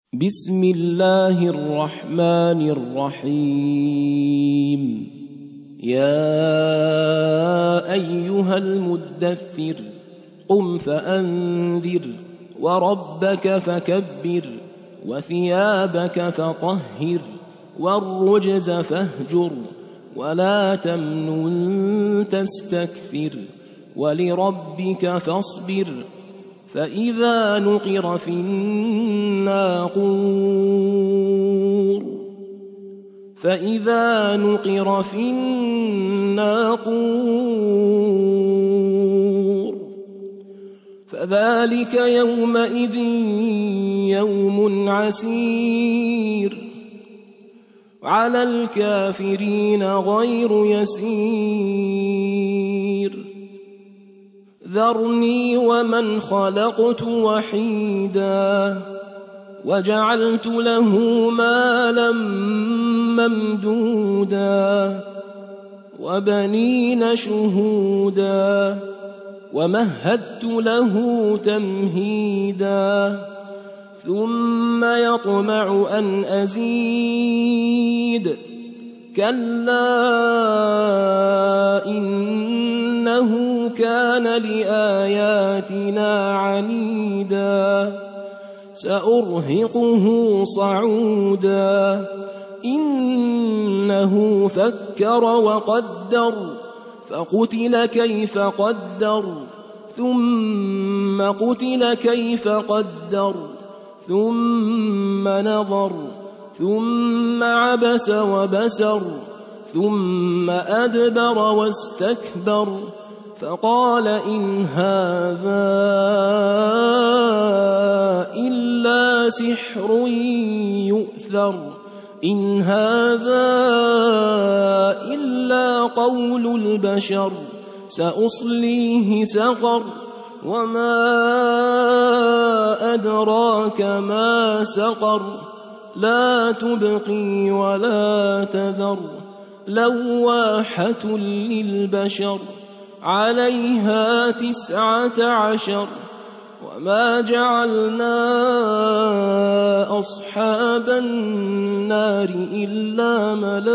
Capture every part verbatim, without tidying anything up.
بسم الله الرحمن الرحيم. يا أيها المدثر قم فأنذر وربك فكبر وثيابك فطهر والرجز فاهجر ولا تمنن تستكثر ولربك فاصبر فإذا نقر في الناقور فإذا نقر في الناقور فذلك يومئذ يوم عسير على الكافرين غير يسير. ذرني ومن خلقت وحيدا وجعلت له مالا ممدودا وبنين شهودا ومهدت له تمهيدا ثم يطمع أن أزيد كلا إنه كان لآياتنا عنيدا سأرهقه صعودا إنه فكر وقدر فقتل كيف قدر ثم قتل كيف قدر ثم نظر ثم عبس وبسر ثم أدبر واستكبر فقال إن هذا إلا سحر يؤثر إن هذا إلا قول البشر سأصليه سقر وما أدراك ما سقر لا تبقي ولا تذر لواحة للبشر عليها تسعة عشر وما جعلنا أصحاب النار إلا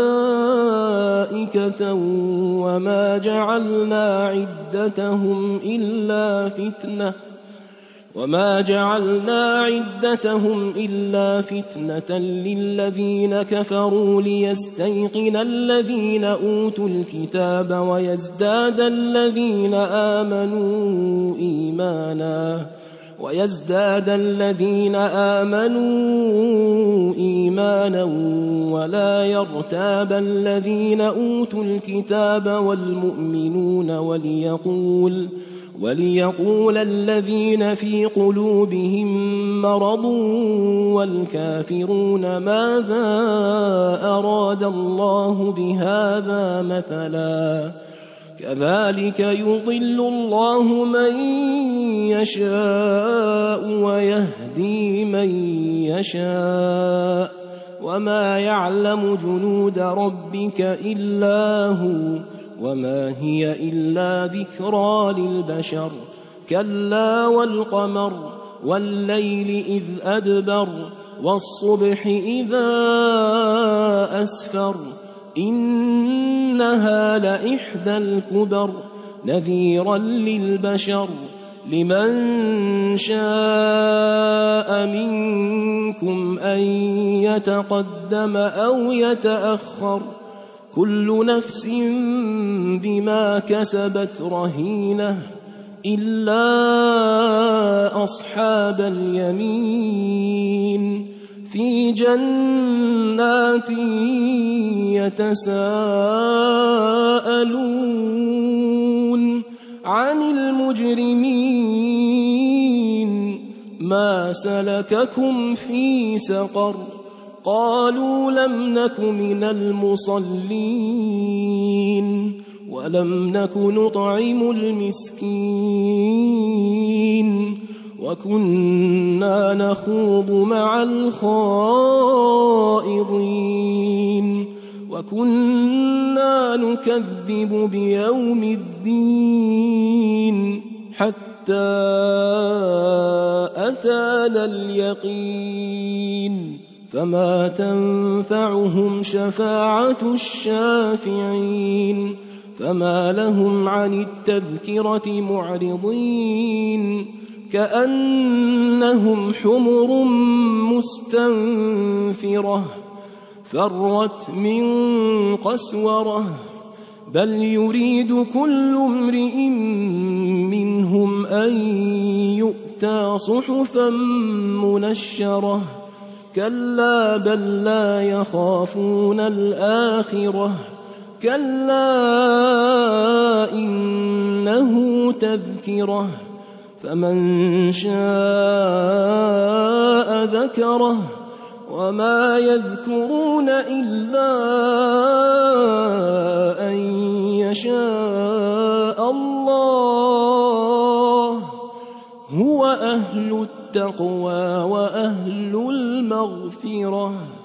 ملائكة وما جعلنا عدتهم إلا فتنة وما جعلنا عدتهم إلا فتنة للذين كفروا ليستيقن الذين أوتوا الكتاب ويزداد الذين آمنوا إيمانا ويزداد الذين آمنوا إيمانا ولا يرتاب الذين أوتوا الكتاب والمؤمنون وليقول وليقول الذين في قلوبهم مرض والكافرون ماذا أراد الله بهذا مثلا كذلك يضل الله من يشاء ويهدي من يشاء وما يعلم جنود ربك إلا هو وما هي إلا ذكرى للبشر كلا والقمر والليل إذ أدبر والصبح إذا أسفر إنها لإحدى الكبر نذيرا للبشر لمن شاء منكم أن يتقدم أو يتأخر كل نفس بما كسبت رهينة إلا أصحاب اليمين في جنات يتساءلون عن المجرمين ما سلككم في سقر قالوا لم نك من المصلين ولم نك نطعم المسكين وكنا نخوض مع الخائضين وكنا نكذب بيوم الدين حتى أتانا اليقين فما تنفعهم شفاعة الشافعين فما لهم عن التذكرة معرضين كأنهم حمر مستنفرة فرت من قسورة بل يريد كل امرئ منهم أن يؤتى صحفا منشرة كلا بل لا يخافون الآخرة كلا إنه تذكرة فمن شاء ذكره وما يذكرون إلا أن يشاء الله هو أهل التقوى وأهل المغفرة.